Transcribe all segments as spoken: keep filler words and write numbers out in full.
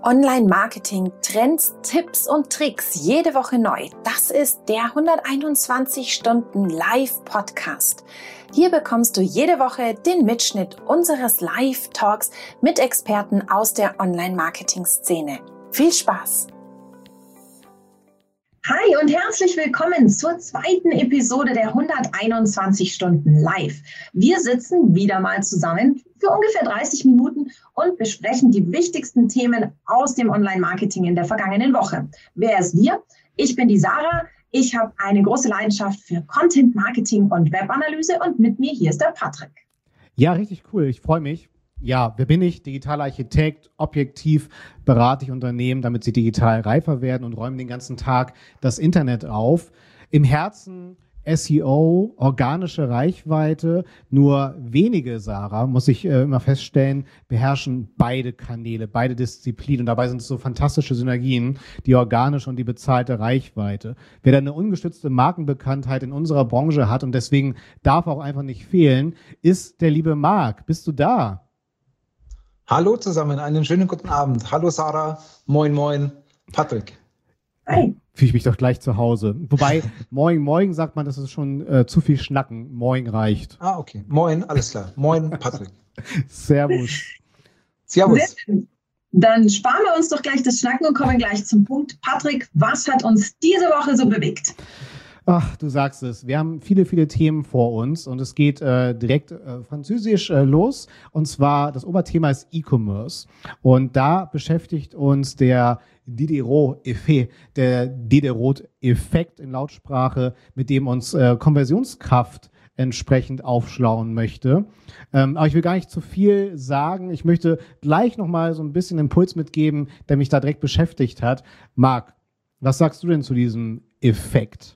Online-Marketing, Trends, Tipps und Tricks jede Woche neu. Das ist der hunderteinundzwanzig Stunden Live-Podcast. Hier bekommst du jede Woche den Mitschnitt unseres Live-Talks mit Experten aus der Online-Marketing-Szene. Viel Spaß! Hi und herzlich willkommen zur zweiten Episode der hunderteinundzwanzig Stunden Live. Wir sitzen wieder mal zusammen für ungefähr dreißig Minuten und besprechen die wichtigsten Themen aus dem Online-Marketing in der vergangenen Woche. Wer ist wir? Ich bin die Sarah. Ich habe eine große Leidenschaft für Content-Marketing und Webanalyse und mit mir hier ist der Patrick. Ja, richtig cool. Ich freue mich. Ja, wer bin ich? Digitaler Architekt, objektiv berate ich Unternehmen, damit sie digital reifer werden und räumen den ganzen Tag das Internet auf. Im Herzen S E O, organische Reichweite. Nur wenige, Sarah, muss ich äh, immer feststellen, beherrschen beide Kanäle, beide Disziplinen. Und dabei sind es so fantastische Synergien, die organische und die bezahlte Reichweite. Wer da eine ungestützte Markenbekanntheit in unserer Branche hat und deswegen darf auch einfach nicht fehlen, ist der liebe Marc. Bist du da? Hallo zusammen, einen schönen guten Abend. Hallo Sarah, moin moin, Patrick. Hi. Fühle ich mich doch gleich zu Hause. Wobei, moin moin sagt man, das ist schon äh, zu viel Schnacken. Moin reicht. Ah, okay. Moin, alles klar. Moin, Patrick. Servus. Servus. Dann sparen wir uns doch gleich das Schnacken und kommen gleich zum Punkt. Patrick, was hat uns diese Woche so bewegt? Ach, du sagst es. Wir haben viele, viele Themen vor uns und es geht äh, direkt äh, französisch äh, los. Und zwar, das Oberthema ist E-Commerce. Und da beschäftigt uns der Diderot-Effekt, der Diderot-Effekt in Lautsprache, mit dem uns äh, Konversionskraft entsprechend aufschlauen möchte. Ähm, aber ich will gar nicht zu viel sagen. Ich möchte gleich nochmal so ein bisschen Impuls mitgeben, der mich da direkt beschäftigt hat. Marc, was sagst du denn zu diesem Effekt?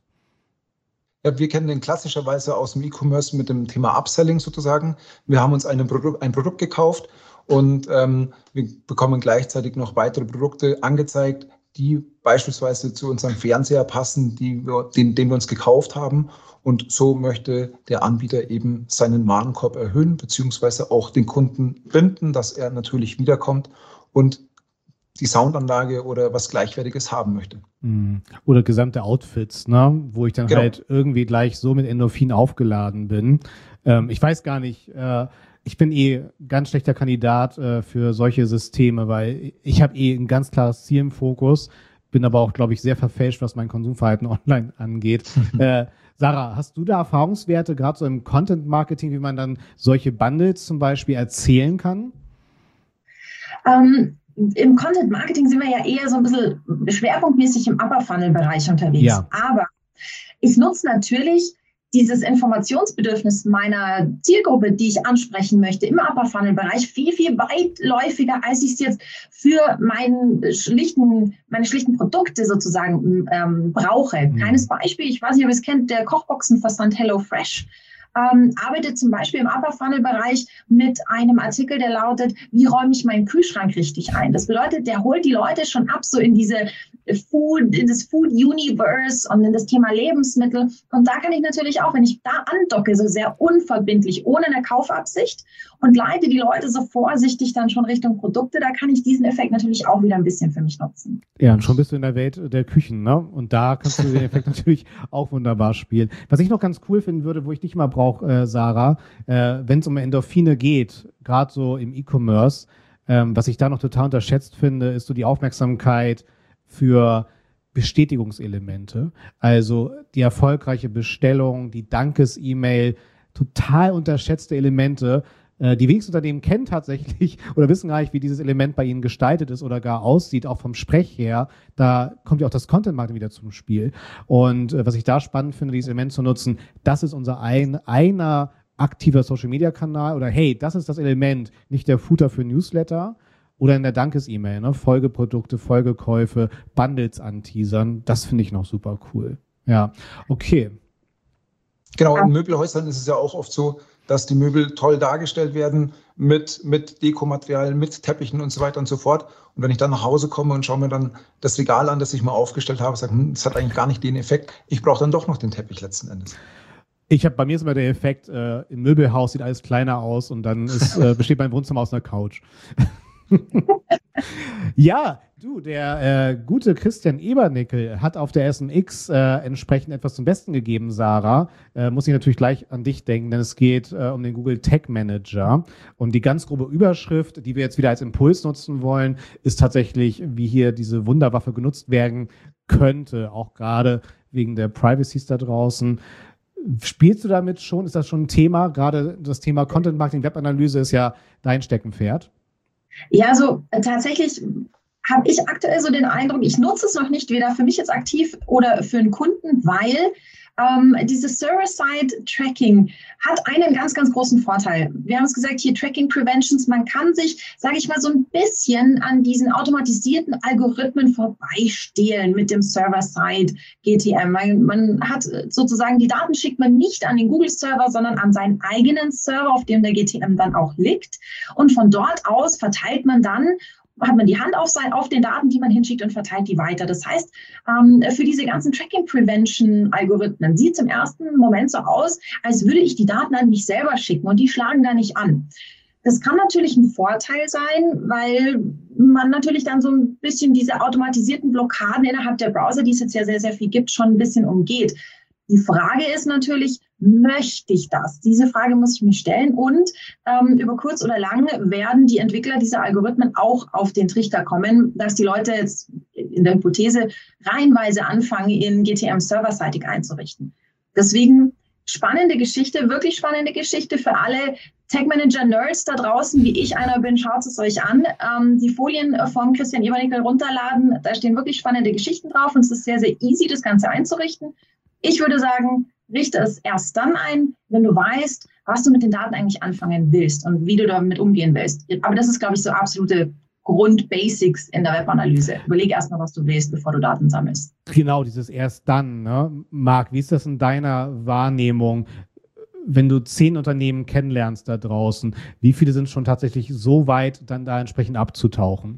Ja, wir kennen den klassischerweise aus dem E-Commerce mit dem Thema Upselling sozusagen. Wir haben uns ein Produkt, ein Produkt gekauft und ähm, wir bekommen gleichzeitig noch weitere Produkte angezeigt, die beispielsweise zu unserem Fernseher passen, die wir, den, den wir uns gekauft haben. Und so möchte der Anbieter eben seinen Warenkorb erhöhen, beziehungsweise auch den Kunden binden, dass er natürlich wiederkommt und die Soundanlage oder was Gleichwertiges haben möchte. Oder gesamte Outfits, ne? Wo ich dann genau. halt irgendwie gleich so mit Endorphin aufgeladen bin. Ähm, ich weiß gar nicht, äh, ich bin eh ganz schlechter Kandidat äh, für solche Systeme, weil ich habe eh ein ganz klares Ziel im Fokus, bin aber auch, glaube ich, sehr verfälscht, was mein Konsumverhalten online angeht. äh, Sarah, hast du da Erfahrungswerte, gerade so im Content-Marketing, wie man dann solche Bundles zum Beispiel erzählen kann? Ähm, Im Content-Marketing sind wir ja eher so ein bisschen schwerpunktmäßig im Upper-Funnel-Bereich unterwegs. Ja. Aber ich nutze natürlich dieses Informationsbedürfnis meiner Zielgruppe, die ich ansprechen möchte, im Upper-Funnel-Bereich viel, viel weitläufiger, als ich es jetzt für meinen schlichten, meine schlichten Produkte sozusagen ähm, brauche. Mhm. Kleines Beispiel, ich weiß nicht, ob ihr es kennt, der Kochboxenversand HelloFresh. Ähm, arbeitet zum Beispiel im Upper-Funnel-Bereich mit einem Artikel, der lautet, wie räume ich meinen Kühlschrank richtig ein? Das bedeutet, der holt die Leute schon ab, so in diese Food, in das Food-Universe und in das Thema Lebensmittel. Und da kann ich natürlich auch, wenn ich da andocke, so sehr unverbindlich, ohne eine Kaufabsicht und leite die Leute so vorsichtig dann schon Richtung Produkte, da kann ich diesen Effekt natürlich auch wieder ein bisschen für mich nutzen. Ja, und schon bist du in der Welt der Küchen, ne? Und da kannst du den Effekt natürlich auch wunderbar spielen. Was ich noch ganz cool finden würde, wo ich dich mal brauche, äh, Sarah, äh, wenn es um Endorphine geht, gerade so im E-Commerce, ähm, was ich da noch total unterschätzt finde, ist so die Aufmerksamkeit für Bestätigungselemente. Also die erfolgreiche Bestellung, die Dankes-E-Mail, total unterschätzte Elemente. Äh, die wenigsten Unternehmen kennen tatsächlich oder wissen gar nicht, wie dieses Element bei ihnen gestaltet ist oder gar aussieht, auch vom Sprech her. Da kommt ja auch das Content-Marketing wieder zum Spiel. Und äh, was ich da spannend finde, dieses Element zu nutzen, das ist unser ein, einer aktiver Social-Media-Kanal oder hey, das ist das Element, nicht der Footer für Newsletter, oder in der Dankes-E-Mail, ne? Folgeprodukte, Folgekäufe, Bundles anteasern. Das finde ich noch super cool. Ja, okay. Genau, in Möbelhäusern ist es ja auch oft so, dass die Möbel toll dargestellt werden mit, mit Dekomaterial, mit Teppichen und so weiter und so fort. Und wenn ich dann nach Hause komme und schaue mir dann das Regal an, das ich mal aufgestellt habe, sage, hm, das hat eigentlich gar nicht den Effekt. Ich brauche dann doch noch den Teppich letzten Endes. Ich habe bei mir ist immer der Effekt, äh, im Möbelhaus sieht alles kleiner aus und dann ist, äh, besteht mein Wohnzimmer aus einer Couch. Ja, du, der äh, gute Christian Ebernickel hat auf der S M X äh, entsprechend etwas zum Besten gegeben, Sarah. Äh, muss ich natürlich gleich an dich denken, denn es geht äh, um den Google Tag Manager. Und die ganz grobe Überschrift, die wir jetzt wieder als Impuls nutzen wollen, ist tatsächlich, wie hier diese Wunderwaffe genutzt werden könnte, auch gerade wegen der Privacies da draußen. Spielst du damit schon? Ist das schon ein Thema? Gerade das Thema Content Marketing, Webanalyse ist ja dein Steckenpferd. Ja, also äh, tatsächlich habe ich aktuell so den Eindruck, ich nutze es noch nicht, weder für mich jetzt aktiv oder für einen Kunden, weil ähm, dieses Server-Side-Tracking hat einen ganz, ganz großen Vorteil. Wir haben es gesagt, hier Tracking Preventions, man kann sich, sage ich mal, so ein bisschen an diesen automatisierten Algorithmen vorbeistehlen mit dem Server-Side-G T M. Man, man hat sozusagen, die Daten schickt man nicht an den Google-Server, sondern an seinen eigenen Server, auf dem der G T M dann auch liegt. Und von dort aus verteilt man dann, hat man die Hand auf, sein, auf den Daten, die man hinschickt und verteilt die weiter. Das heißt, ähm, für diese ganzen Tracking-Prevention-Algorithmen sieht es im ersten Moment so aus, als würde ich die Daten an mich selber schicken und die schlagen da nicht an. Das kann natürlich ein Vorteil sein, weil man natürlich dann so ein bisschen diese automatisierten Blockaden innerhalb der Browser, die es jetzt ja sehr, sehr viel gibt, schon ein bisschen umgeht. Die Frage ist natürlich, möchte ich das? Diese Frage muss ich mir stellen und ähm, über kurz oder lang werden die Entwickler dieser Algorithmen auch auf den Trichter kommen, dass die Leute jetzt in der Hypothese reihenweise anfangen, in G T M serverseitig einzurichten. Deswegen spannende Geschichte, wirklich spannende Geschichte für alle Tag-Manager-Nerds da draußen, wie ich einer bin, schaut es euch an. Ähm, die Folien vom Christian Ebernickel runterladen, da stehen wirklich spannende Geschichten drauf und es ist sehr, sehr easy, das Ganze einzurichten. Ich würde sagen, richte es erst dann ein, wenn du weißt, was du mit den Daten eigentlich anfangen willst und wie du damit umgehen willst. Aber das ist, glaube ich, so absolute Grundbasics in der Webanalyse. Überleg erst mal, was du willst, bevor du Daten sammelst. Genau, dieses erst dann. Ne? Marc, wie ist das in deiner Wahrnehmung, wenn du zehn Unternehmen kennenlernst da draußen? Wie viele sind schon tatsächlich so weit, dann da entsprechend abzutauchen?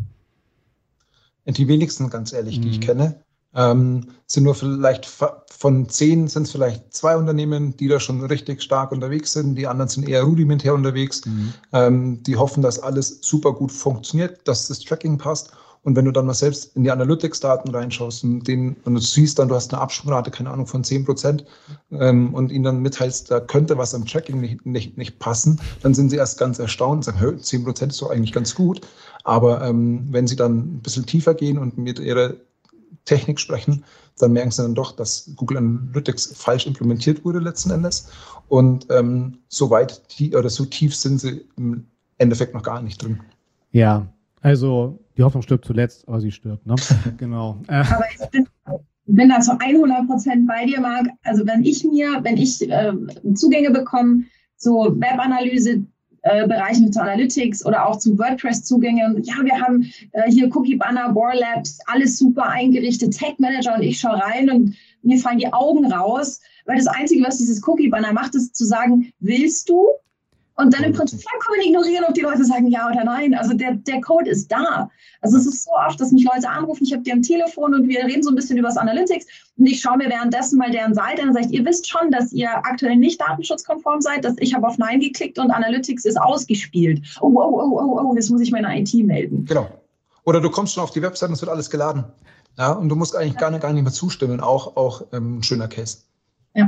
Die wenigsten, ganz ehrlich, die mhm. ich kenne. Ähm, sind nur vielleicht von zehn sind es vielleicht zwei Unternehmen, die da schon richtig stark unterwegs sind. Die anderen sind eher rudimentär unterwegs. Mhm. Ähm, die hoffen, dass alles super gut funktioniert, dass das Tracking passt. Und wenn du dann mal selbst in die Analytics-Daten reinschaust und, den, und du siehst dann, du hast eine Absprungrate, keine Ahnung, von zehn Prozent ähm, und ihnen dann mitteilst, da könnte was am Tracking nicht, nicht, nicht passen, dann sind sie erst ganz erstaunt und sagen, hör, zehn Prozent ist doch eigentlich ganz gut. Aber ähm, wenn sie dann ein bisschen tiefer gehen und mit ihrer Technik sprechen, dann merken sie dann doch, dass Google Analytics falsch implementiert wurde letzten Endes. Und ähm, so weit oder so tief sind sie im Endeffekt noch gar nicht drin. Ja, also die Hoffnung stirbt zuletzt, aber sie stirbt, ne? Genau. Aber ich bin, bin da zu hundert Prozent bei dir, Marc. Also wenn ich mir, wenn ich äh, Zugänge bekomme, so Webanalyse, Äh, Bereichen zu Analytics oder auch zu WordPress-Zugänge. Und ja, wir haben äh, hier Cookie Banner, Bohr Labs, alles super eingerichtet, Tag Manager und ich schaue rein und mir fallen die Augen raus, weil das Einzige, was dieses Cookie Banner macht, ist zu sagen, willst du? Und dann im Prinzip vollkommen ignorieren, ob die Leute sagen ja oder nein. Also der, der Code ist da. Also es ist so oft, dass mich Leute anrufen, ich habe die am Telefon und wir reden so ein bisschen über das Analytics und ich schaue mir währenddessen mal deren Seite an und sage, ihr wisst schon, dass ihr aktuell nicht datenschutzkonform seid, dass ich habe auf Nein geklickt und Analytics ist ausgespielt. Oh, oh, oh, oh, oh, jetzt muss ich meine I T melden. Genau. Oder du kommst schon auf die Website und es wird alles geladen. Ja, und du musst eigentlich gar nicht, gar nicht mehr zustimmen. Auch, auch ähm, ein schöner Case. Ja.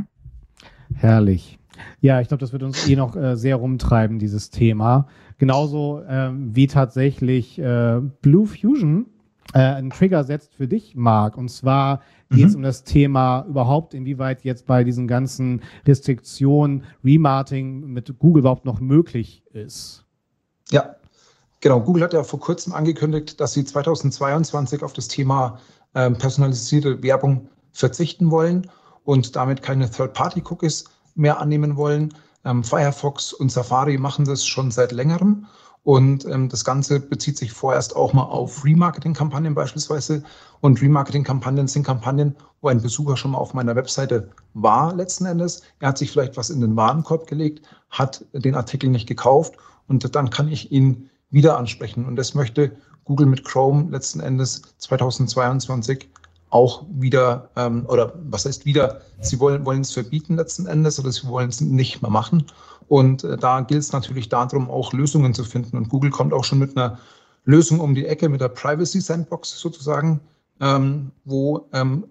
Herrlich. Ja, ich glaube, das wird uns eh noch äh, sehr rumtreiben, dieses Thema. Genauso ähm, wie tatsächlich äh, Blue Fusion äh, einen Trigger setzt für dich, Marc. Und zwar mhm. geht es um das Thema überhaupt, inwieweit jetzt bei diesen ganzen Restriktionen Remarketing mit Google überhaupt noch möglich ist. Ja, genau. Google hat ja vor kurzem angekündigt, dass sie zweitausendzweiundzwanzig auf das Thema ähm, personalisierte Werbung verzichten wollen und damit keine Third-Party-Cookies mehr annehmen wollen. Ähm, Firefox und Safari machen das schon seit längerem und ähm, das Ganze bezieht sich vorerst auch mal auf Remarketing-Kampagnen beispielsweise und Remarketing-Kampagnen sind Kampagnen, wo ein Besucher schon mal auf meiner Webseite war letzten Endes. Er hat sich vielleicht was in den Warenkorb gelegt, hat den Artikel nicht gekauft und dann kann ich ihn wieder ansprechen und das möchte Google mit Chrome letzten Endes zweitausendzweiundzwanzig auch wieder, ähm, oder was heißt wieder, sie wollen, wollen es verbieten letzten Endes oder sie wollen es nicht mehr machen. Und äh, da gilt es natürlich darum, auch Lösungen zu finden. Und Google kommt auch schon mit einer Lösung um die Ecke mit der Privacy Sandbox sozusagen, ähm, wo ähm,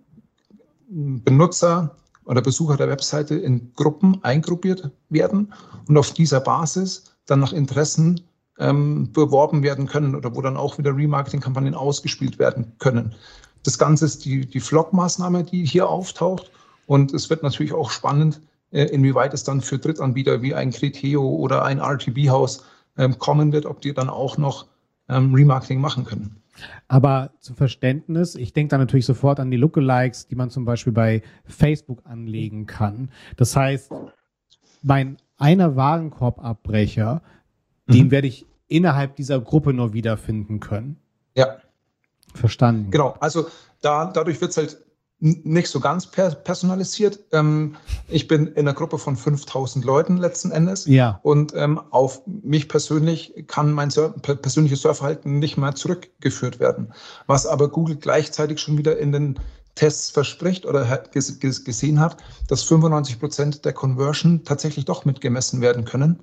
Benutzer oder Besucher der Webseite in Gruppen eingruppiert werden und auf dieser Basis dann nach Interessen ähm, beworben werden können oder wo dann auch wieder Remarketing-Kampagnen ausgespielt werden können. Das Ganze ist die, die Vlog-Maßnahme, die hier auftaucht, und es wird natürlich auch spannend, äh, inwieweit es dann für Drittanbieter wie ein Criteo oder ein R T B-Haus ähm, kommen wird, ob die dann auch noch ähm, Remarketing machen können. Aber zum Verständnis, ich denke da natürlich sofort an die Lookalikes, die man zum Beispiel bei Facebook anlegen kann. Das heißt, mein einer Warenkorbabbrecher, mhm. den werde ich innerhalb dieser Gruppe nur wiederfinden können. Ja. Verstanden. Genau, also da, dadurch wird es halt nicht so ganz per personalisiert. Ähm, ich bin in einer Gruppe von fünftausend Leuten letzten Endes. Ja. Und ähm, auf mich persönlich kann mein Sur- persönliches Surfverhalten nicht mehr zurückgeführt werden. Was aber Google gleichzeitig schon wieder in den Tests verspricht oder ges- ges- gesehen hat, dass fünfundneunzig Prozent der Conversion tatsächlich doch mitgemessen werden können.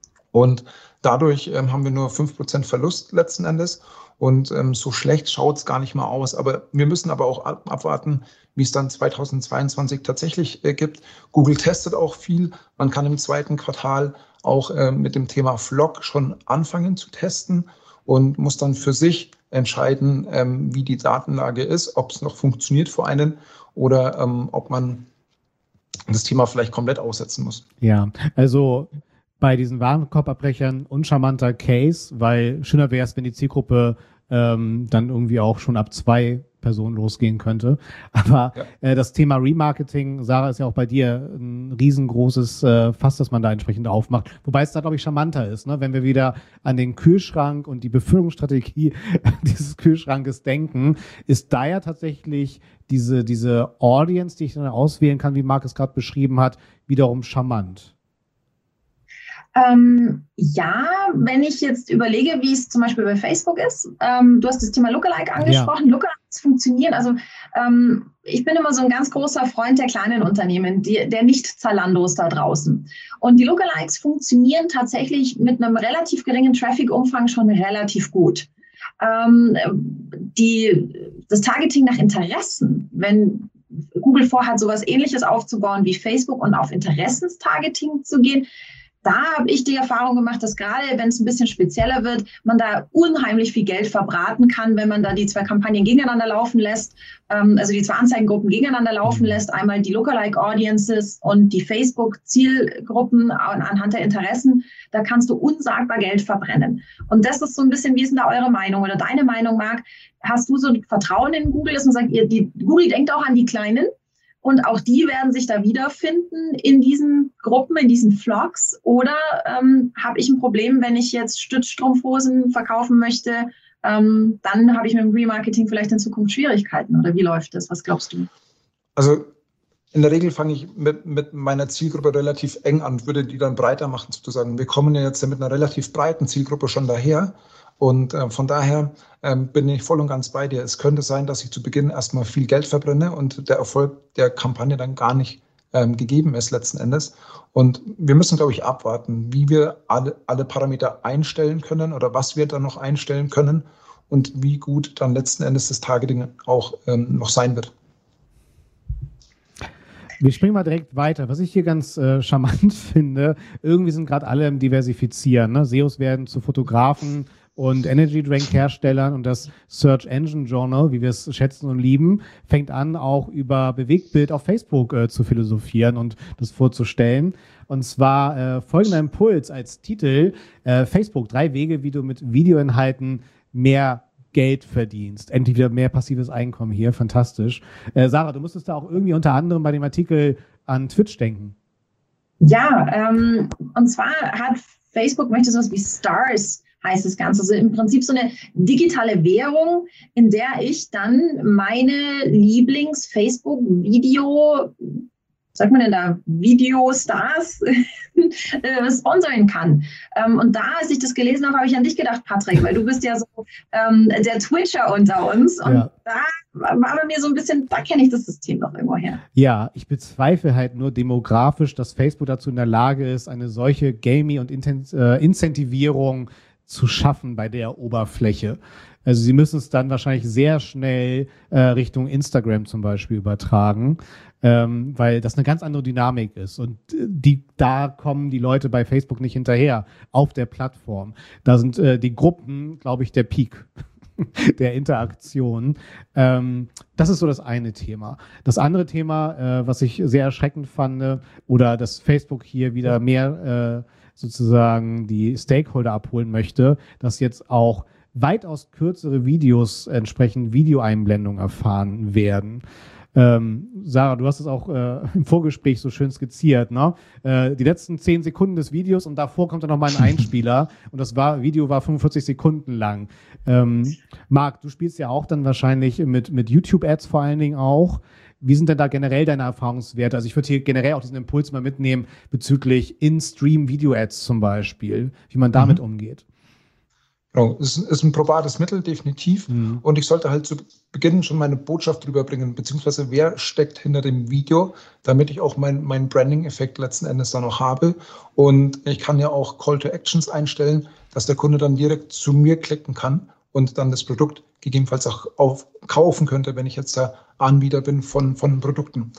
Und dadurch ähm, haben wir nur fünf Prozent Verlust letzten Endes. Und ähm, so schlecht schaut es gar nicht mal aus. Aber wir müssen aber auch ab- abwarten, wie es dann zweitausendzweiundzwanzig tatsächlich äh, gibt. Google testet auch viel. Man kann im zweiten Quartal auch äh, mit dem Thema Vlog schon anfangen zu testen und muss dann für sich entscheiden, ähm, wie die Datenlage ist, ob es noch funktioniert für einen oder ähm, ob man das Thema vielleicht komplett aussetzen muss. Ja, also bei diesen Warenkorbabbrechern uncharmanter Case, weil schöner wäre es, wenn die Zielgruppe ähm, dann irgendwie auch schon ab zwei Personen losgehen könnte. Aber ja. äh, das Thema Remarketing, Sarah, ist ja auch bei dir ein riesengroßes äh, Fass, das man da entsprechend aufmacht. Wobei es da, glaube ich, charmanter ist, ne? Wenn wir wieder an den Kühlschrank und die Befüllungsstrategie dieses Kühlschrankes denken, ist da ja tatsächlich diese, diese Audience, die ich dann auswählen kann, wie Marc es gerade beschrieben hat, wiederum charmant. Ähm, ja, wenn ich jetzt überlege, wie es zum Beispiel bei Facebook ist, ähm, du hast das Thema Lookalike angesprochen. Ja. Lookalikes funktionieren, also ähm, ich bin immer so ein ganz großer Freund der kleinen Unternehmen, die, der Nicht-Zalandos da draußen. Und die Lookalikes funktionieren tatsächlich mit einem relativ geringen Traffic-Umfang schon relativ gut. Ähm, die, das Targeting nach Interessen, wenn Google vorhat, sowas Ähnliches aufzubauen wie Facebook und auf Interessenstargeting zu gehen, da habe ich die Erfahrung gemacht, dass gerade, wenn es ein bisschen spezieller wird, man da unheimlich viel Geld verbraten kann, wenn man da die zwei Kampagnen gegeneinander laufen lässt, ähm, also die zwei Anzeigengruppen gegeneinander laufen lässt, einmal die Lookalike Audiences und die Facebook-Zielgruppen anhand der Interessen, da kannst du unsagbar Geld verbrennen. Und das ist so ein bisschen, wie ist denn da eure Meinung oder deine Meinung, Marc? Hast du so ein Vertrauen in Google, dass man sagt, ihr, die, Google denkt auch an die Kleinen? Und auch die werden sich da wiederfinden in diesen Gruppen, in diesen Vlogs. Oder ähm, habe ich ein Problem, wenn ich jetzt Stützstrumpfhosen verkaufen möchte, ähm, dann habe ich mit dem Remarketing vielleicht in Zukunft Schwierigkeiten. Oder wie läuft das? Was glaubst du? Also in der Regel fange ich mit, mit meiner Zielgruppe relativ eng an, würde die dann breiter machen sozusagen. Wir kommen ja jetzt mit einer relativ breiten Zielgruppe schon daher. Und äh, von daher ähm, bin ich voll und ganz bei dir. Es könnte sein, dass ich zu Beginn erstmal viel Geld verbrenne und der Erfolg der Kampagne dann gar nicht ähm, gegeben ist letzten Endes. Und wir müssen, glaube ich, abwarten, wie wir alle, alle Parameter einstellen können oder was wir dann noch einstellen können und wie gut dann letzten Endes das Targeting auch ähm, noch sein wird. Wir springen mal direkt weiter. Was ich hier ganz äh, charmant finde, irgendwie sind gerade alle im Diversifizieren. Ne? S E Os werden zu Fotografen und Energy Drink Herstellern und das Search Engine Journal, wie wir es schätzen und lieben, fängt an, auch über Bewegtbild auf Facebook äh, zu philosophieren und das vorzustellen. Und zwar äh, folgender Impuls als Titel: äh, Facebook, drei Wege, wie du mit Videoinhalten mehr Geld verdienst. Endlich wieder mehr passives Einkommen hier. Fantastisch. Äh, Sarah, du musstest da auch irgendwie unter anderem bei dem Artikel an Twitch denken. Ja, ähm, und zwar hat Facebook, möchte sowas wie Stars heißt das Ganze. Also im Prinzip so eine digitale Währung, in der ich dann meine Lieblings-Facebook-Video, sagt man denn da, Videostars äh, sponsoren kann. Ähm, und da, als ich das gelesen habe, habe ich an dich gedacht, Patrick, weil du bist ja so ähm, der Twitcher unter uns. Und ja. da war bei mir so ein bisschen, da kenne ich das System noch irgendwo her. Ja, ich bezweifle halt nur demografisch, dass Facebook dazu in der Lage ist, eine solche Gaming- und Inten- äh, Incentivierung zu schaffen bei der Oberfläche. Also sie müssen es dann wahrscheinlich sehr schnell äh, Richtung Instagram zum Beispiel übertragen, ähm, weil das eine ganz andere Dynamik ist. Und die, da kommen die Leute bei Facebook nicht hinterher auf der Plattform. Da sind äh, die Gruppen, glaube ich, der Peak der Interaktion. Ähm, das ist so das eine Thema. Das andere Thema, äh, was ich sehr erschreckend fand, oder dass Facebook hier wieder mehr äh, sozusagen die Stakeholder abholen möchte, dass jetzt auch weitaus kürzere Videos entsprechend Videoeinblendungen erfahren werden. Ähm, Sarah, du hast es auch äh, im Vorgespräch so schön skizziert, ne? Äh, die letzten zehn Sekunden des Videos und davor kommt dann noch mal ein Einspieler und das war, Video war fünfundvierzig Sekunden lang. Ähm, Marc, du spielst ja auch dann wahrscheinlich mit, mit YouTube-Ads vor allen Dingen auch. Wie sind denn da generell deine Erfahrungswerte? Also ich würde hier generell auch diesen Impuls mal mitnehmen bezüglich In-Stream-Video-Ads zum Beispiel, wie man damit mhm. umgeht. Genau, es ist ein probates Mittel, definitiv. Mhm. Und ich sollte halt zu Beginn schon meine Botschaft rüberbringen, beziehungsweise wer steckt hinter dem Video, damit ich auch meinen mein Branding-Effekt letzten Endes dann noch habe. Und ich kann ja auch Call to Actions einstellen, dass der Kunde dann direkt zu mir klicken kann und dann das Produkt gegebenenfalls auch auf, kaufen könnte, wenn ich jetzt der Anbieter bin von, von Produkten.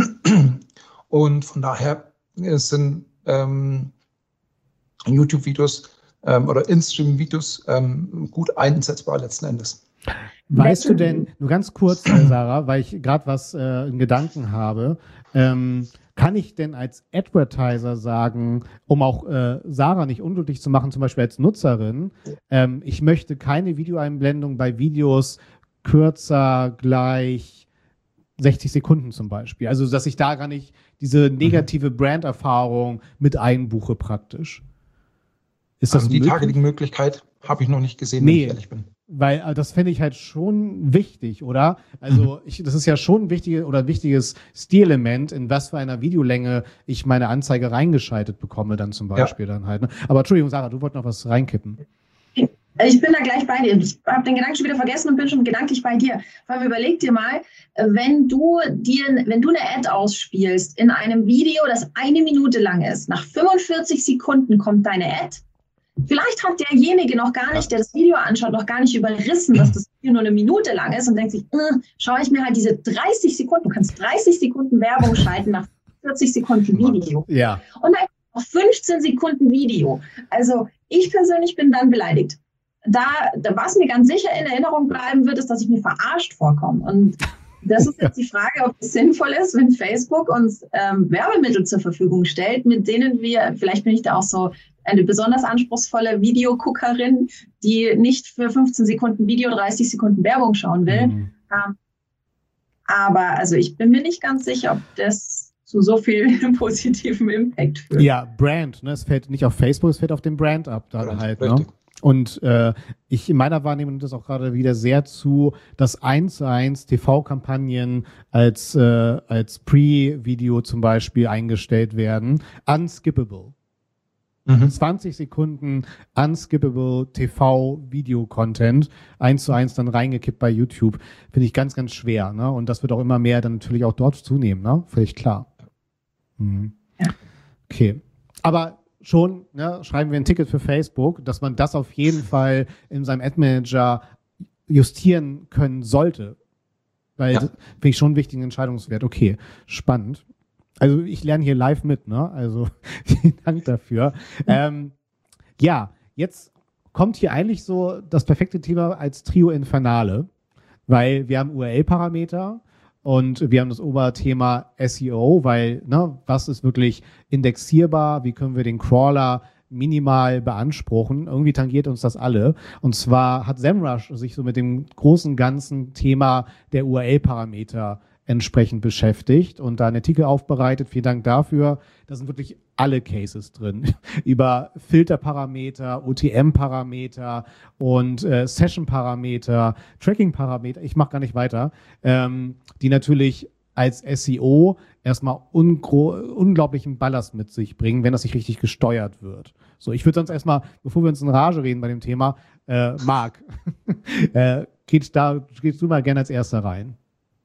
Und von daher sind ähm, YouTube-Videos oder In-Stream-Videos ähm, gut einsetzbar letzten Endes. Weißt du denn, nur ganz kurz, äh, Sarah, weil ich gerade was äh, in Gedanken habe, ähm, kann ich denn als Advertiser sagen, um auch äh, Sarah nicht unglücklich zu machen, zum Beispiel als Nutzerin, ähm, ich möchte keine Videoeinblendung bei Videos kürzer gleich sechzig Sekunden zum Beispiel. Also, dass ich da gar nicht diese negative Brand-Erfahrung mit einbuche praktisch. Ist das also die Targeting-Möglichkeit habe ich noch nicht gesehen, nee, wenn ich ehrlich bin. Weil also das fände ich halt schon wichtig, oder? Also ich, das ist ja schon ein wichtiges oder wichtiges Stilelement, in was für einer Videolänge ich meine Anzeige reingeschaltet bekomme dann zum Beispiel ja. dann halt. Ne? Aber Entschuldigung, Sarah, du wolltest noch was reinkippen. Ich bin da gleich bei dir. Ich habe den Gedanken schon wieder vergessen und bin schon gedanklich bei dir. Vor allem überleg dir mal, wenn du dir, wenn du eine Ad ausspielst in einem Video, das eine Minute lang ist, nach fünfundvierzig Sekunden kommt deine Ad. Vielleicht hat derjenige noch gar nicht, der das Video anschaut, noch gar nicht überrissen, dass das Video nur eine Minute lang ist und denkt sich, äh, schaue ich mir halt diese dreißig Sekunden, du kannst dreißig Sekunden Werbung schalten nach vierzig Sekunden Video. Ja. Und dann noch fünfzehn Sekunden Video. Also ich persönlich bin dann beleidigt. Da, da was mir ganz sicher in Erinnerung bleiben wird, ist, dass ich mir verarscht vorkomme. Und das ist jetzt die Frage, ob es sinnvoll ist, wenn Facebook uns ähm, Werbemittel zur Verfügung stellt, mit denen wir, vielleicht bin ich da auch so eine besonders anspruchsvolle Videoguckerin, die nicht für fünfzehn Sekunden Video, dreißig Sekunden Werbung schauen will. Mhm. Ähm, aber also ich bin mir nicht ganz sicher, ob das zu so viel positivem Impact führt. Ja, Brand, ne? Es fällt nicht auf Facebook, es fällt auf den Brand ab dann Brand, halt, ne? Und äh, ich in meiner Wahrnehmung nimmt das auch gerade wieder sehr zu, dass eins zu eins T V-Kampagnen als, äh, als Pre-Video zum Beispiel eingestellt werden. Unskippable. Mhm. zwanzig Sekunden unskippable T V-Video-Content, eins zu eins dann reingekippt bei YouTube. Finde ich ganz, ganz schwer. Ne? Und das wird auch immer mehr dann natürlich auch dort zunehmen. Ne? Völlig klar. Mhm. Ja. Okay. Aber schon, ne, schreiben wir ein Ticket für Facebook, dass man das auf jeden Fall in seinem Ad-Manager justieren können sollte. Weil ja. finde ich schon einen wichtigen Entscheidungswert. Okay, spannend. Also ich lerne hier live mit, ne? Also vielen Dank dafür. Ähm, ja, jetzt kommt hier eigentlich so das perfekte Thema als Trio Infernale, weil wir haben U R L-Parameter und wir haben das Oberthema S E O, weil, ne, was ist wirklich indexierbar? Wie können wir den Crawler minimal beanspruchen? Irgendwie tangiert uns das alle. Und zwar hat SEMrush sich so mit dem großen ganzen Thema der U R L-Parameter entsprechend beschäftigt und da einen Artikel aufbereitet. Vielen Dank dafür. Da sind wirklich alle Cases drin. Über Filterparameter, O T M-Parameter und äh, Session-Parameter, Tracking-Parameter. Ich mache gar nicht weiter. Ähm, die natürlich als S E O erstmal ungro- unglaublichen Ballast mit sich bringen, wenn das nicht richtig gesteuert wird. So, ich würde sonst erstmal, bevor wir uns in Rage reden bei dem Thema, äh, Marc, äh, geht da, gehst du mal gerne als Erster rein.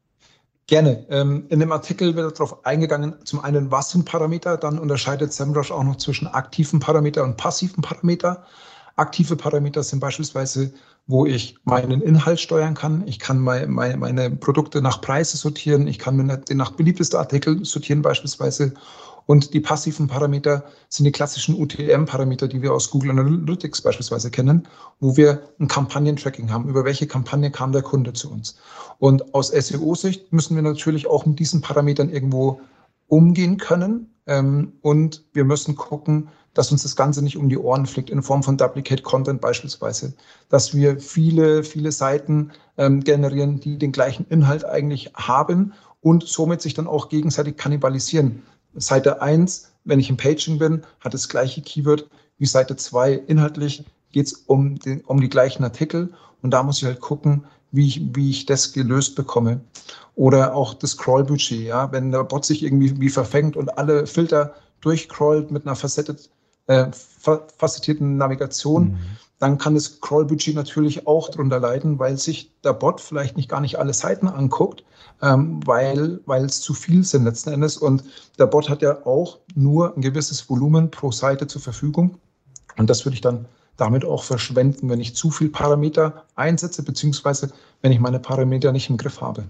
Gerne. Ähm, in dem Artikel wird darauf eingegangen, zum einen, was sind Parameter, dann unterscheidet SEMrush auch noch zwischen aktiven Parameter und passiven Parameter. Aktive Parameter sind beispielsweise, wo ich meinen Inhalt steuern kann. Ich kann meine, meine, meine Produkte nach Preise sortieren. Ich kann den nach beliebtester Artikel sortieren beispielsweise. Und die passiven Parameter sind die klassischen U T M-Parameter, die wir aus Google Analytics beispielsweise kennen, wo wir ein Kampagnen-Tracking haben. Über welche Kampagne kam der Kunde zu uns? Und aus S E O-Sicht müssen wir natürlich auch mit diesen Parametern irgendwo umgehen können. Ähm, und wir müssen gucken, dass uns das Ganze nicht um die Ohren fliegt in Form von Duplicate Content beispielsweise, dass wir viele, viele Seiten ähm, generieren, die den gleichen Inhalt eigentlich haben und somit sich dann auch gegenseitig kannibalisieren. Seite eins, wenn ich im Paging bin, hat das gleiche Keyword wie Seite zwei. Inhaltlich geht es um, den, um die gleichen Artikel und da muss ich halt gucken, wie ich, wie ich das gelöst bekomme. Oder auch das Scroll-Budget, ja, wenn der Bot sich irgendwie wie verfängt und alle Filter durchcrollt mit einer facetted, äh, facettierten Navigation, mhm. dann kann das Scroll-Budget natürlich auch darunter leiden, weil sich der Bot vielleicht nicht gar nicht alle Seiten anguckt, ähm, weil, weil es zu viel sind letzten Endes. Und der Bot hat ja auch nur ein gewisses Volumen pro Seite zur Verfügung. Und das würde ich dann damit auch verschwenden, wenn ich zu viel Parameter einsetze, beziehungsweise wenn ich meine Parameter nicht im Griff habe.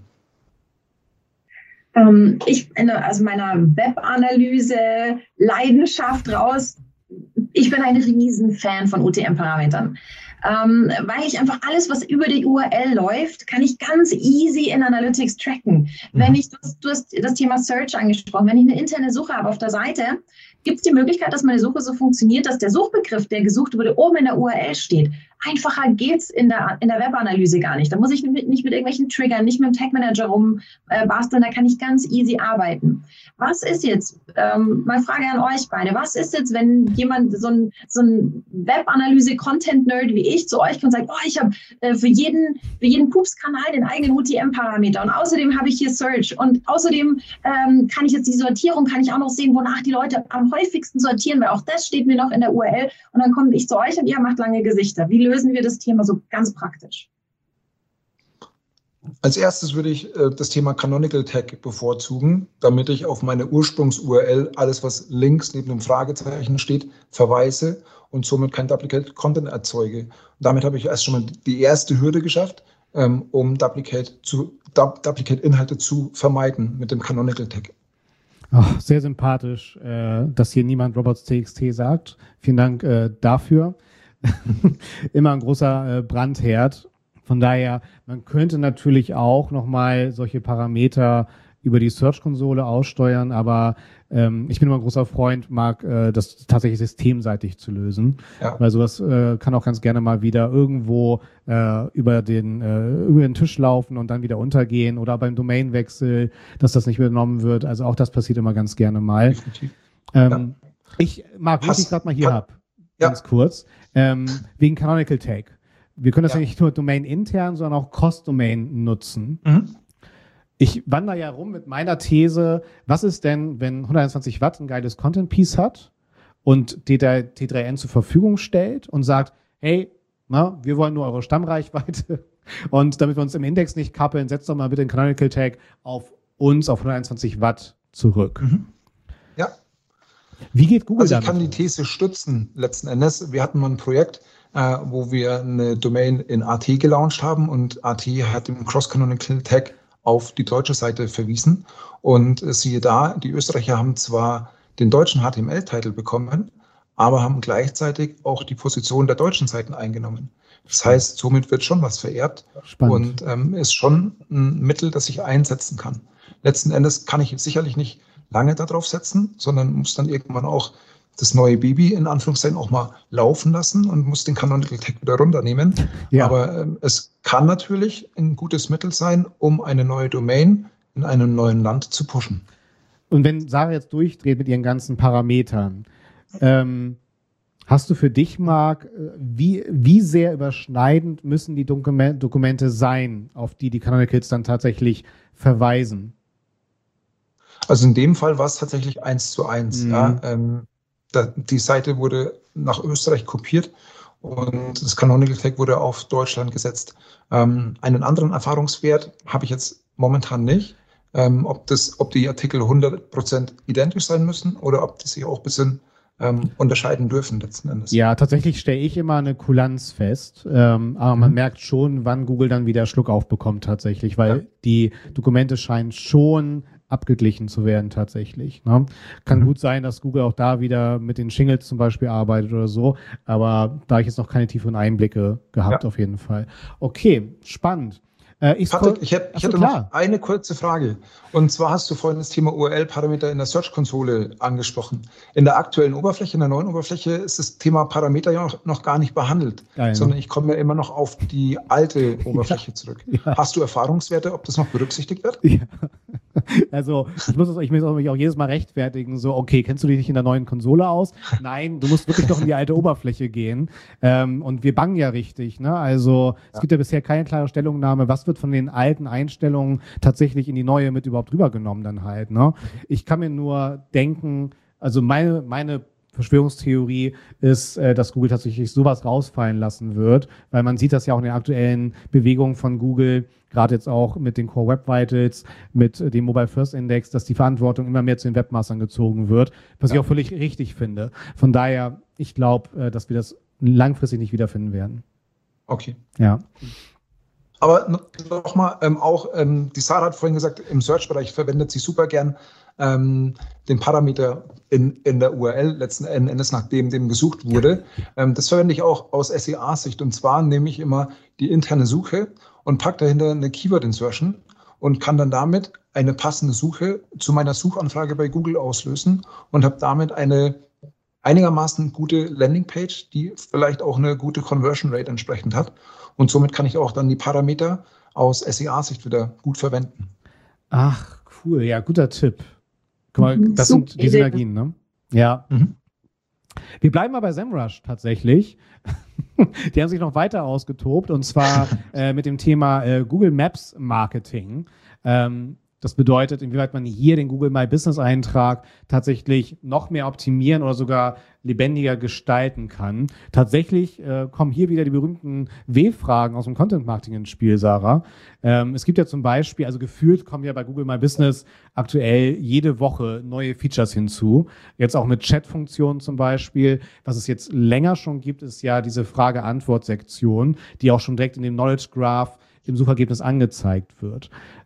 Ähm, ich, also meiner Webanalyse Leidenschaft raus, ich bin ein Riesenfan von U T M-Parametern, ähm, weil ich einfach alles, was über die U R L läuft, kann ich ganz easy in Analytics tracken. Mhm. Wenn ich, du hast, du hast das Thema Search angesprochen, wenn ich eine interne Suche habe auf der Seite, gibt es die Möglichkeit, dass meine Suche so funktioniert, dass der Suchbegriff, der gesucht wurde, oben in der U R L steht. Einfacher geht's in der, in der Webanalyse gar nicht. Da muss ich mit, nicht mit irgendwelchen Triggern, nicht mit dem Tag Manager rumbasteln, äh, da kann ich ganz easy arbeiten. Was ist jetzt, ähm, mal Frage an euch beide, was ist jetzt, wenn jemand, so ein, so ein Webanalyse-Content-Nerd wie ich zu euch kommt und sagt, oh, ich habe äh, für jeden, für jeden Pups-Kanal den eigenen U T M-Parameter und außerdem habe ich hier Search und außerdem ähm, kann ich jetzt die Sortierung, kann ich auch noch sehen, wonach die Leute am häufigsten sortieren, weil auch das steht mir noch in der U R L und dann komme ich zu euch und ihr macht lange Gesichter. Wie lösen wir das Thema so ganz praktisch? Als erstes würde ich äh, das Thema Canonical Tag bevorzugen, damit ich auf meine Ursprungs-U R L, alles was links neben dem Fragezeichen steht, verweise und somit kein Duplicate Content erzeuge. Und damit habe ich erst schon mal die erste Hürde geschafft, ähm, um Duplicate zu, du, Duplicate Inhalte zu vermeiden mit dem Canonical Tag. Ach, sehr sympathisch, äh, dass hier niemand robots.txt sagt. Vielen Dank äh, dafür. Immer ein großer äh, Brandherd. Von daher, man könnte natürlich auch nochmal solche Parameter über die Search-Konsole aussteuern, aber ähm, ich bin immer ein großer Freund, mag äh, das tatsächlich systemseitig zu lösen. Ja. Weil sowas äh, kann auch ganz gerne mal wieder irgendwo äh, über den äh, über den Tisch laufen und dann wieder untergehen oder beim Domainwechsel, dass das nicht übernommen wird. Also auch das passiert immer ganz gerne mal. Definitiv. Ähm, ja. Ich mag, was ich gerade mal hier habe, ganz ja. kurz, ähm, wegen Canonical Tag. Wir können das ja, ja nicht nur Domain-intern, sondern auch Cross-Domain nutzen. Mhm. Ich wandere ja rum mit meiner These, was ist denn, wenn hunderteinundzwanzig Watt ein geiles Content-Piece hat und T drei N zur Verfügung stellt und sagt, hey, na, wir wollen nur eure Stammreichweite und damit wir uns im Index nicht kappeln, setzt doch mal bitte den Canonical Tag auf uns, auf hunderteinundzwanzig Watt zurück. Mhm. Ja. Wie geht Google also ich damit? kann die These stützen, letzten Endes. Wir hatten mal ein Projekt, äh, wo wir eine Domain in A T gelauncht haben und A T hat den Cross-Canonical Tag auf die deutsche Seite verwiesen. Und äh, siehe da, die Österreicher haben zwar den deutschen H T M L-Titel bekommen, aber haben gleichzeitig auch die Position der deutschen Seiten eingenommen. Das heißt, somit wird schon was vererbt. Spannend. Und ähm, ist schon ein Mittel, das ich einsetzen kann. Letzten Endes kann ich sicherlich nicht lange darauf setzen, sondern muss dann irgendwann auch das neue Baby in Anführungszeichen auch mal laufen lassen und muss den Canonical Tag wieder runternehmen. Ja. Aber ähm, es kann natürlich ein gutes Mittel sein, um eine neue Domain in einem neuen Land zu pushen. Und wenn Sarah jetzt durchdreht mit ihren ganzen Parametern, ähm, hast du für dich, Marc, wie, wie sehr überschneidend müssen die Dokumente, Dokumente sein, auf die die Canonicals dann tatsächlich verweisen? Also in dem Fall war es tatsächlich eins zu eins. Mhm. Ja, ähm, da, die Seite wurde nach Österreich kopiert und das Canonical Tag wurde auf Deutschland gesetzt. Ähm, einen anderen Erfahrungswert habe ich jetzt momentan nicht, ähm, ob, das, ob die Artikel hundert Prozent identisch sein müssen oder ob die sich auch ein bisschen ähm, unterscheiden dürfen letzten Endes. Ja, tatsächlich stelle ich immer eine Kulanz fest, ähm, aber man Mhm. merkt schon, wann Google dann wieder Schluck aufbekommt tatsächlich, weil Ja. die Dokumente scheinen schon abgeglichen zu werden tatsächlich. Ne? Kann Mhm. gut sein, dass Google auch da wieder mit den Shingles zum Beispiel arbeitet oder so, aber da habe ich jetzt noch keine tieferen Einblicke gehabt Ja. auf jeden Fall. Okay, spannend. Äh, ich Patrick, ich, hätt, ich Achso, hätte klar. noch eine kurze Frage. Und zwar hast du vorhin das Thema U R L-Parameter in der Search-Konsole angesprochen. In der aktuellen Oberfläche, in der neuen Oberfläche, ist das Thema Parameter ja noch, noch gar nicht behandelt, Geil, ne? sondern ich komme ja immer noch auf die alte Oberfläche zurück. Ja. Hast du Erfahrungswerte, ob das noch berücksichtigt wird? Ja. Also ich muss, das, ich muss mich auch jedes Mal rechtfertigen, so, okay, kennst du dich nicht in der neuen Konsole aus? Nein, du musst wirklich doch in die alte Oberfläche gehen. Ähm, und wir bangen ja richtig, ne? Also es Ja. gibt ja bisher keine klare Stellungnahme, was wird von den alten Einstellungen tatsächlich in die neue mit überhaupt rübergenommen dann halt, ne? Ich kann mir nur denken, also meine, meine Verschwörungstheorie ist, äh, dass Google tatsächlich sowas rausfallen lassen wird, weil man sieht das ja auch in den aktuellen Bewegungen von Google, gerade jetzt auch mit den Core Web Vitals, mit äh, dem Mobile First Index, dass die Verantwortung immer mehr zu den Webmastern gezogen wird, was Ja. ich auch völlig richtig finde. Von daher, ich glaube, äh, dass wir das langfristig nicht wiederfinden werden. Okay. Ja. Aber nochmal, ähm, auch ähm, die Sarah hat vorhin gesagt, im Search-Bereich verwendet sie super gern ähm, den Parameter in, in der U R L, letzten Endes, nachdem dem gesucht wurde. Ähm, das verwende ich auch aus S E A-Sicht. Und zwar nehme ich immer die interne Suche und packe dahinter eine Keyword-Insertion und kann dann damit eine passende Suche zu meiner Suchanfrage bei Google auslösen und habe damit eine einigermaßen gute Landingpage, die vielleicht auch eine gute Conversion Rate entsprechend hat. Und somit kann ich auch dann die Parameter aus S E A-Sicht wieder gut verwenden. Ach, cool. Ja, guter Tipp. Guck mal, Mhm, das super sind die Idee. Synergien, ne? Ja. Mhm. Wir bleiben mal bei SEMrush tatsächlich. Die haben sich noch weiter ausgetobt und zwar äh, mit dem Thema äh, Google Maps Marketing. Ähm, das bedeutet, inwieweit man hier den Google My Business Eintrag tatsächlich noch mehr optimieren oder sogar lebendiger gestalten kann. Tatsächlich äh, kommen hier wieder die berühmten W-Fragen aus dem Content Marketing ins Spiel, Sarah. Ähm, es gibt ja zum Beispiel, also gefühlt kommen ja bei Google My Business aktuell jede Woche neue Features hinzu. Jetzt auch mit Chat-Funktionen zum Beispiel. Was es jetzt länger schon gibt, ist ja diese Frage-Antwort-Sektion, die auch schon direkt in dem Knowledge Graph im Suchergebnis angezeigt wird.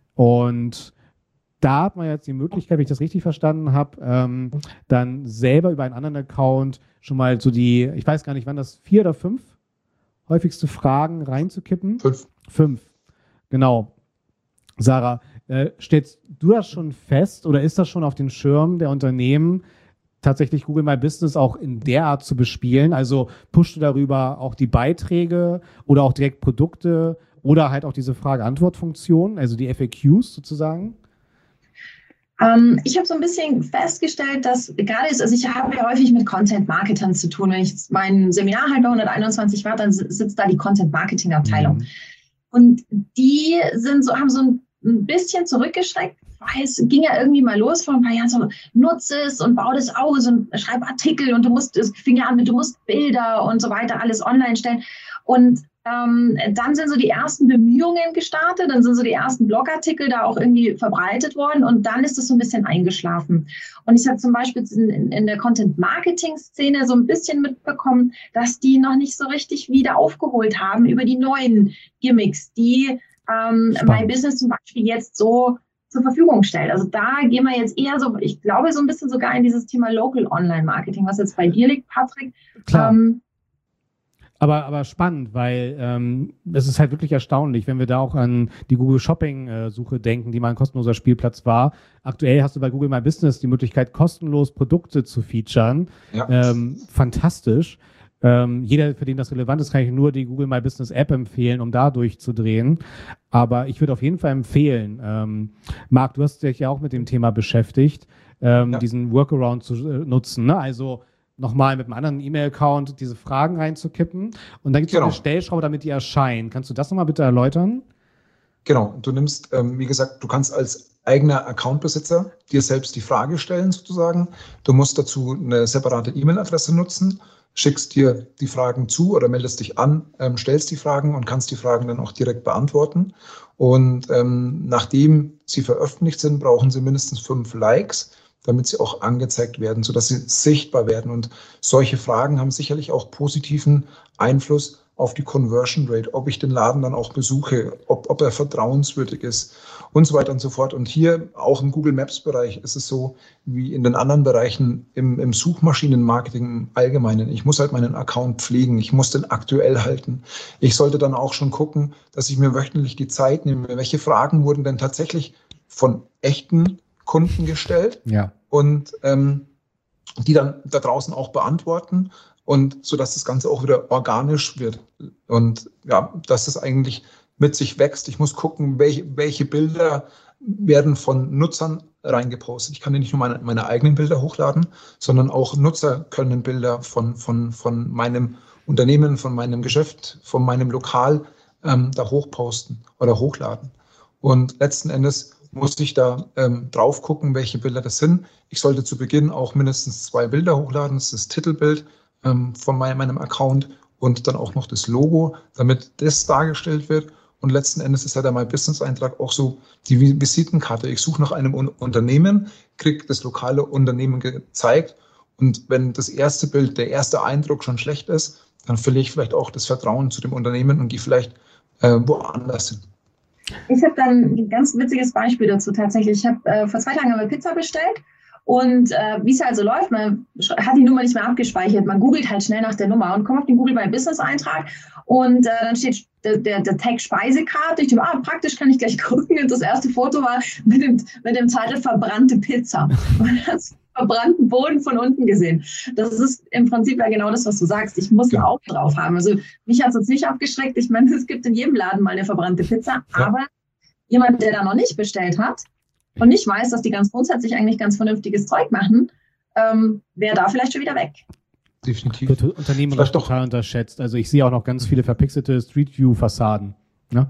Und da hat man jetzt die Möglichkeit, wenn ich das richtig verstanden habe, ähm, dann selber über einen anderen Account schon mal so die, ich weiß gar nicht, wann das vier oder fünf häufigste Fragen reinzukippen. Fünf. Fünf, genau. Sarah, äh, stellst du das schon fest oder ist das schon auf den Schirm der Unternehmen, tatsächlich Google My Business auch in der Art zu bespielen? Also pushst du darüber auch die Beiträge oder auch direkt Produkte oder halt auch diese Frage-Antwort-Funktion, also die F A Qs sozusagen? Ähm, ich habe so ein bisschen festgestellt, dass gerade ist, also ich habe ja häufig mit Content-Marketern zu tun. Wenn ich jetzt mein Seminar halt bei hunderteinundzwanzig war, dann sitzt da die Content-Marketing-Abteilung. Mhm. Und die sind so, haben so ein bisschen zurückgeschreckt, weil es ging ja irgendwie mal los vor ein paar Jahren so, nutze es und bau das aus und schreib Artikel und du musst, es fing ja an mit, du musst Bilder und so weiter alles online stellen. Und ähm, dann sind so die ersten Bemühungen gestartet, dann sind so die ersten Blogartikel da auch irgendwie verbreitet worden und dann ist es so ein bisschen eingeschlafen. Und ich habe zum Beispiel in, in der Content-Marketing-Szene so ein bisschen mitbekommen, dass die noch nicht so richtig wieder aufgeholt haben über die neuen Gimmicks, die ähm, My Business zum Beispiel jetzt so zur Verfügung stellt. Also da gehen wir jetzt eher so, ich glaube, so ein bisschen sogar in dieses Thema Local Online Marketing, was jetzt bei dir liegt, Patrick. Klar. Ähm, Aber, aber spannend, weil ähm, es ist halt wirklich erstaunlich, wenn wir da auch an die Google Shopping-Suche denken, die mal ein kostenloser Spielplatz war. Aktuell hast du bei Google My Business die Möglichkeit, kostenlos Produkte zu featuren. Ja. Ähm, fantastisch. Ähm, jeder, für den das relevant ist, kann ich nur die Google My Business App empfehlen, um da durchzudrehen. Aber ich würde auf jeden Fall empfehlen, ähm, Marc, du hast dich ja auch mit dem Thema beschäftigt, ähm, Ja. diesen Workaround zu äh, nutzen. Ne? Also nochmal mit einem anderen E-Mail-Account diese Fragen reinzukippen. Und dann gibt es Genau. eine Stellschraube, damit die erscheinen. Kannst du das nochmal bitte erläutern? Genau, du nimmst, ähm, wie gesagt, du kannst als eigener Accountbesitzer dir selbst die Frage stellen sozusagen. Du musst dazu eine separate E-Mail-Adresse nutzen, schickst dir die Fragen zu oder meldest dich an, ähm, stellst die Fragen und kannst die Fragen dann auch direkt beantworten. Und ähm, nachdem sie veröffentlicht sind, brauchen sie mindestens fünf Likes. damit sie auch angezeigt werden, sodass sie sichtbar werden. Und solche Fragen haben sicherlich auch positiven Einfluss auf die Conversion Rate, ob ich den Laden dann auch besuche, ob, ob er vertrauenswürdig ist und so weiter und so fort. Und hier auch im Google Maps Bereich ist es so wie in den anderen Bereichen im, im Suchmaschinenmarketing im Allgemeinen. Ich muss halt meinen Account pflegen, ich muss den aktuell halten. Ich sollte dann auch schon gucken, dass ich mir wöchentlich die Zeit nehme. Welche Fragen wurden denn tatsächlich von echten Kunden gestellt? Ja. Und ähm, die dann da draußen auch beantworten. Und so dass das Ganze auch wieder organisch wird und ja, dass es eigentlich mit sich wächst. Ich muss gucken, welche, welche Bilder werden von Nutzern reingepostet. Ich kann ja nicht nur meine, meine eigenen Bilder hochladen, sondern auch Nutzer können Bilder von, von, von meinem Unternehmen, von meinem Geschäft, von meinem Lokal ähm, da hochposten oder hochladen. Und letzten Endes muss ich da ähm, drauf gucken, welche Bilder das sind. Ich sollte zu Beginn auch mindestens zwei Bilder hochladen. Das ist das Titelbild von meinem Account und dann auch noch das Logo, damit das dargestellt wird. Und letzten Endes ist ja der My Business Eintrag auch so die Visitenkarte. Ich suche nach einem Unternehmen, kriege das lokale Unternehmen gezeigt und wenn das erste Bild, der erste Eindruck schon schlecht ist, dann verliere ich vielleicht auch das Vertrauen zu dem Unternehmen und gehe vielleicht äh, woanders hin. Ich habe dann ein ganz witziges Beispiel dazu tatsächlich. Ich habe äh, vor zwei Tagen eine Pizza bestellt. Und äh, wie es halt so läuft, man hat die Nummer nicht mehr abgespeichert, man googelt halt schnell nach der Nummer und kommt auf den Google My Business Eintrag und äh, dann steht der, der, der Tag Speisekarte. Ich dachte, ah, praktisch kann ich gleich gucken. Und das erste Foto war mit dem, mit dem Titel verbrannte Pizza. Und das verbrannten Boden von unten gesehen. Das ist im Prinzip ja genau das, was du sagst. Ich muss ein Auge drauf haben. Also mich hat es jetzt nicht abgeschreckt. Ich meine, es gibt in jedem Laden mal eine verbrannte Pizza. Ja. Aber jemand, der da noch nicht bestellt hat, und ich weiß, dass die ganz grundsätzlich eigentlich ganz vernünftiges Zeug machen, ähm, wäre da vielleicht schon wieder weg. Definitiv. Wird Unternehmen doch total unterschätzt. Also ich sehe auch noch ganz viele verpixelte Street View Fassaden. Ne?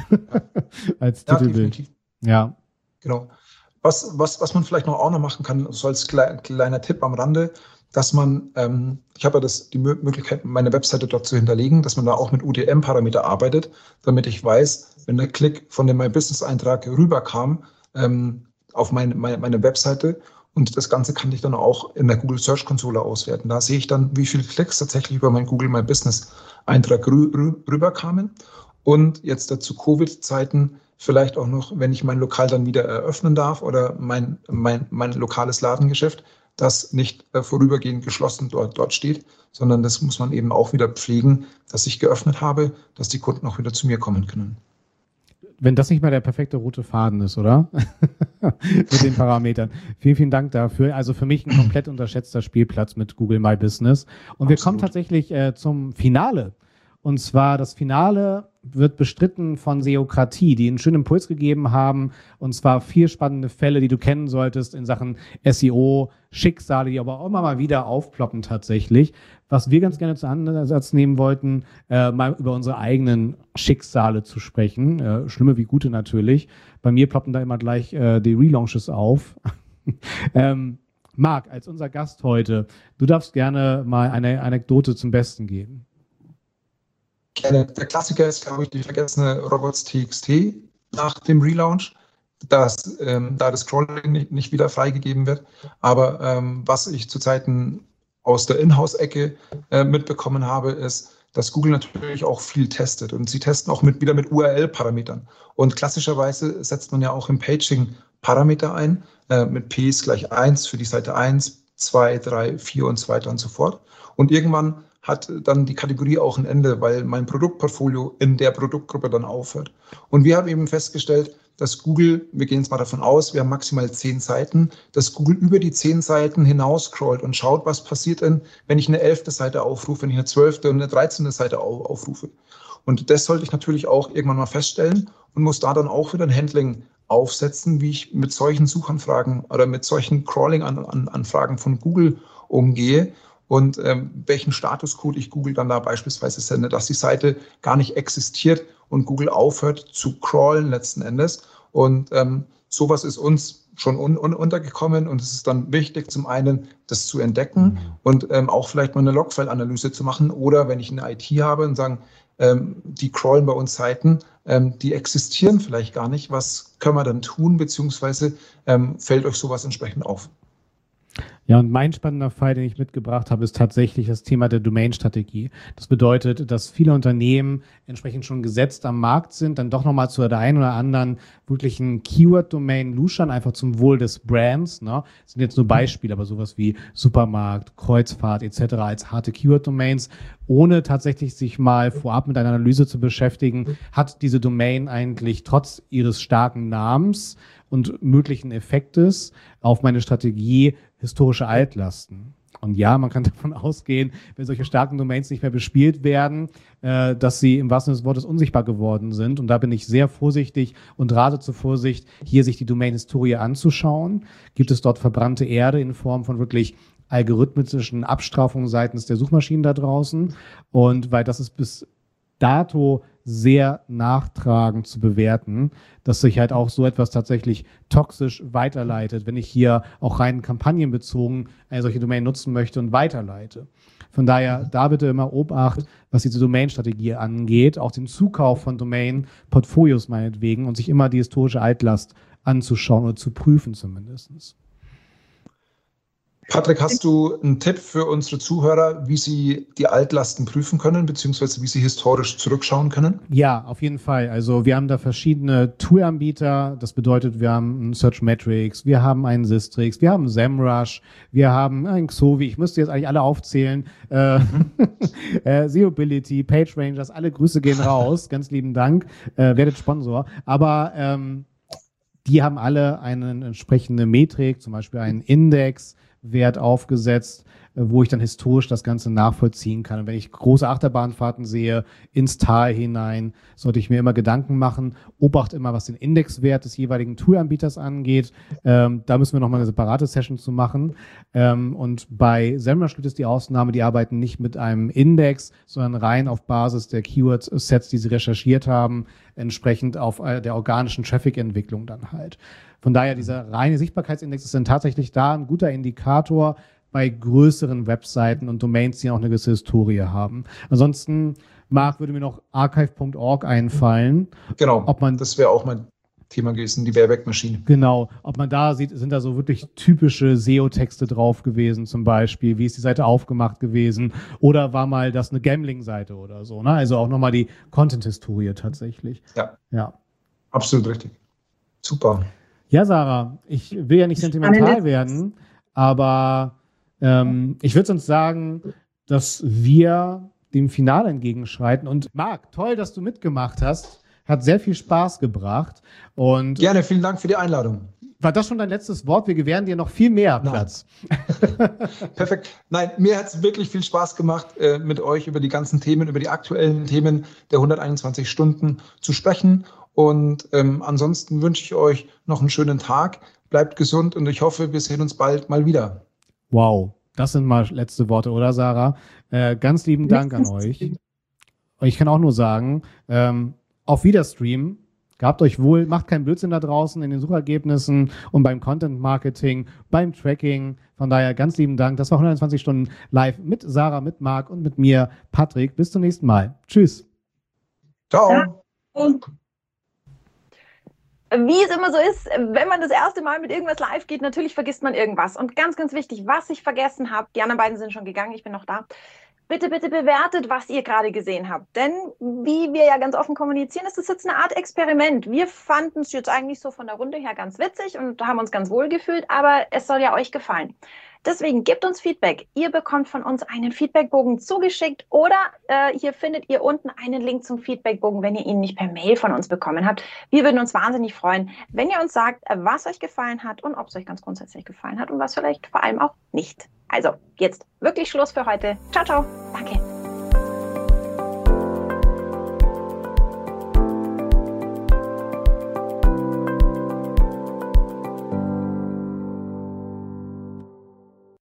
Als ja, Titelbild. Definitiv. Ja. Genau. Was, was, was man vielleicht noch auch noch machen kann, so als kleiner, kleiner Tipp am Rande, dass man, ähm, ich habe ja das, die Möglichkeit, meine Webseite dort zu hinterlegen, dass man da auch mit U D M-Parameter arbeitet, damit ich weiß, wenn der Klick von dem My Business Eintrag rüberkam, auf meine, meine, meine Webseite und das Ganze kann ich dann auch in der Google Search Konsole auswerten. Da sehe ich dann, wie viele Klicks tatsächlich über meinen Google My Business Eintrag rü rü rüberkamen und jetzt zu Covid-Zeiten vielleicht auch noch, wenn ich mein Lokal dann wieder eröffnen darf oder mein, mein, mein lokales Ladengeschäft, das nicht äh, vorübergehend geschlossen dort, dort steht, sondern das muss man eben auch wieder pflegen, dass ich geöffnet habe, dass die Kunden auch wieder zu mir kommen können. Wenn das nicht mal der perfekte rote Faden ist, oder? Mit den Parametern. Vielen, vielen Dank dafür. Also für mich ein komplett unterschätzter Spielplatz mit Google My Business. Und Absolut. Wir kommen tatsächlich äh, zum Finale. Und zwar das Finale wird bestritten von Seokratie, die einen schönen Impuls gegeben haben. Und zwar vier spannende Fälle, die du kennen solltest in Sachen S E O, Schicksale, die aber auch immer mal wieder aufploppen tatsächlich. Was wir ganz gerne zu Ansatz nehmen wollten, äh, mal über unsere eigenen Schicksale zu sprechen. Äh, schlimme wie gute natürlich. Bei mir ploppen da immer gleich äh, die Relaunches auf. ähm, Marc, als unser Gast heute, du darfst gerne mal eine Anekdote zum Besten geben. Gerne. Der Klassiker ist, glaube ich, die vergessene Robots.txt nach dem Relaunch, dass ähm, da das Scrolling nicht, nicht wieder freigegeben wird. Aber ähm, was ich zu Zeiten aus der Inhouse-Ecke äh, mitbekommen habe, ist, dass Google natürlich auch viel testet. Und sie testen auch mit, wieder mit U R L-Parametern. Und klassischerweise setzt man ja auch im Paging Parameter ein, äh, mit P ist gleich eins für die Seite eins, zwei, drei, vier und so weiter und so fort. Und irgendwann hat dann die Kategorie auch ein Ende, weil mein Produktportfolio in der Produktgruppe dann aufhört. Und wir haben eben festgestellt, dass Google, wir gehen jetzt mal davon aus, wir haben maximal zehn Seiten, dass Google über die zehn Seiten hinaus scrollt und schaut, was passiert denn, wenn ich eine elfte Seite aufrufe, wenn ich eine zwölfte und eine dreizehnte Seite aufrufe. Und das sollte ich natürlich auch irgendwann mal feststellen und muss da dann auch wieder ein Handling aufsetzen, wie ich mit solchen Suchanfragen oder mit solchen Crawling-Anfragen von Google umgehe. Und ähm, welchen Statuscode ich Google dann da beispielsweise sende, dass die Seite gar nicht existiert und Google aufhört zu crawlen letzten Endes. Und ähm, sowas ist uns schon un un untergekommen und es ist dann wichtig, zum einen das zu entdecken mhm. und ähm, auch vielleicht mal eine Logfile-Analyse zu machen oder wenn ich eine I T habe und sagen, ähm, die crawlen bei uns Seiten, ähm, die existieren vielleicht gar nicht. Was können wir dann tun, beziehungsweise ähm, fällt euch sowas entsprechend auf? Ja, und mein spannender Fall, den ich mitgebracht habe, ist tatsächlich das Thema der Domain-Strategie. Das bedeutet, dass viele Unternehmen entsprechend schon gesetzt am Markt sind, dann doch nochmal zu der einen oder anderen wirklichen Keyword-Domain luschern, einfach zum Wohl des Brands. Ne? Das sind jetzt nur Beispiele, aber sowas wie Supermarkt, Kreuzfahrt et cetera als harte Keyword-Domains, ohne tatsächlich sich mal vorab mit einer Analyse zu beschäftigen, hat diese Domain eigentlich trotz ihres starken Namens und möglichen Effektes auf meine Strategie historische Altlasten. Und ja, man kann davon ausgehen, wenn solche starken Domains nicht mehr bespielt werden, äh, dass sie im wahrsten Sinne des Wortes unsichtbar geworden sind. Und da bin ich sehr vorsichtig und rate zur Vorsicht, hier sich die Domain-Historie anzuschauen. Gibt es dort verbrannte Erde in Form von wirklich algorithmischen Abstrafungen seitens der Suchmaschinen da draußen? Und weil das ist bis dato sehr nachtragend zu bewerten, dass sich halt auch so etwas tatsächlich toxisch weiterleitet, wenn ich hier auch rein kampagnenbezogen eine solche Domain nutzen möchte und weiterleite. Von daher, da bitte immer Obacht, was diese Domain-Strategie angeht, auch den Zukauf von Domain-Portfolios meinetwegen und sich immer die historische Altlast anzuschauen oder zu prüfen zumindest. Patrick, hast du einen Tipp für unsere Zuhörer, wie sie die Altlasten prüfen können, beziehungsweise wie sie historisch zurückschauen können? Ja, auf jeden Fall. Also wir haben da verschiedene Tool-Anbieter. Das bedeutet, wir haben einen Searchmetrics, wir haben einen Sistrix, wir haben SEMrush, wir haben einen Xovi. Ich müsste jetzt eigentlich alle aufzählen. Äh, äh, Seobility, PageRangers, alle Grüße gehen raus. Ganz lieben Dank. Äh, werdet Sponsor. Aber ähm, die haben alle eine entsprechende Metrik, zum Beispiel einen Index, Wert aufgesetzt, wo ich dann historisch das Ganze nachvollziehen kann. Und wenn ich große Achterbahnfahrten sehe, ins Tal hinein, sollte ich mir immer Gedanken machen. Obacht immer, was den Indexwert des jeweiligen Toolanbieters angeht. Ähm, da müssen wir nochmal eine separate Session zu machen. Ähm, und bei SEMrush gibt es die Ausnahme, die arbeiten nicht mit einem Index, sondern rein auf Basis der Keyword-Sets, die sie recherchiert haben, entsprechend auf äh, der organischen Traffic-Entwicklung dann halt. Von daher, dieser reine Sichtbarkeitsindex ist dann tatsächlich da ein guter Indikator bei größeren Webseiten und Domains, die auch eine gewisse Historie haben. Ansonsten, Marc, würde mir noch archive punkt org einfallen. Genau, ob man, das wäre auch mein Thema gewesen, die Wayback-Maschine. Genau, ob man da sieht, sind da so wirklich typische S E O-Texte drauf gewesen zum Beispiel, wie ist die Seite aufgemacht gewesen oder war mal das eine Gambling-Seite oder so, ne? Also auch nochmal die Content-Historie tatsächlich. Ja, ja, absolut richtig. Super. Ja, Sarah, ich will ja nicht sentimental werden, aber ähm, ich würde sonst sagen, dass wir dem Finale entgegenschreiten. Und Marc, toll, dass du mitgemacht hast. Hat sehr viel Spaß gebracht. Und gerne, vielen Dank für die Einladung. War das schon dein letztes Wort? Wir gewähren dir noch viel mehr Platz. Perfekt. Nein, mir hat es wirklich viel Spaß gemacht, äh, mit euch über die ganzen Themen, über die aktuellen Themen der hunderteinundzwanzig Stunden zu sprechen. Und ähm, ansonsten wünsche ich euch noch einen schönen Tag. Bleibt gesund und ich hoffe, wir sehen uns bald mal wieder. Wow, das sind mal letzte Worte, oder Sarah? Äh, ganz lieben Dank an euch. Ich kann auch nur sagen, ähm, auf Wiederstream. Gehabt euch wohl, macht keinen Blödsinn da draußen in den Suchergebnissen und beim Content Marketing, beim Tracking. Von daher ganz lieben Dank. Das war hundertzwanzig Stunden live mit Sarah, mit Marc und mit mir, Patrick. Bis zum nächsten Mal. Tschüss. Ciao. Ja. Wie es immer so ist, wenn man das erste Mal mit irgendwas live geht, natürlich vergisst man irgendwas. Und ganz, ganz wichtig, was ich vergessen habe, die anderen beiden sind schon gegangen, ich bin noch da. Bitte, bitte bewertet, was ihr gerade gesehen habt. Denn wie wir ja ganz offen kommunizieren, ist das jetzt eine Art Experiment. Wir fanden es jetzt eigentlich so von der Runde her ganz witzig und haben uns ganz wohl gefühlt, aber es soll ja euch gefallen. Deswegen gebt uns Feedback. Ihr bekommt von uns einen Feedbackbogen zugeschickt oder äh, hier findet ihr unten einen Link zum Feedbackbogen, wenn ihr ihn nicht per Mail von uns bekommen habt. Wir würden uns wahnsinnig freuen, wenn ihr uns sagt, was euch gefallen hat und ob es euch ganz grundsätzlich gefallen hat und was vielleicht vor allem auch nicht. Also, jetzt wirklich Schluss für heute. Ciao, ciao. Danke.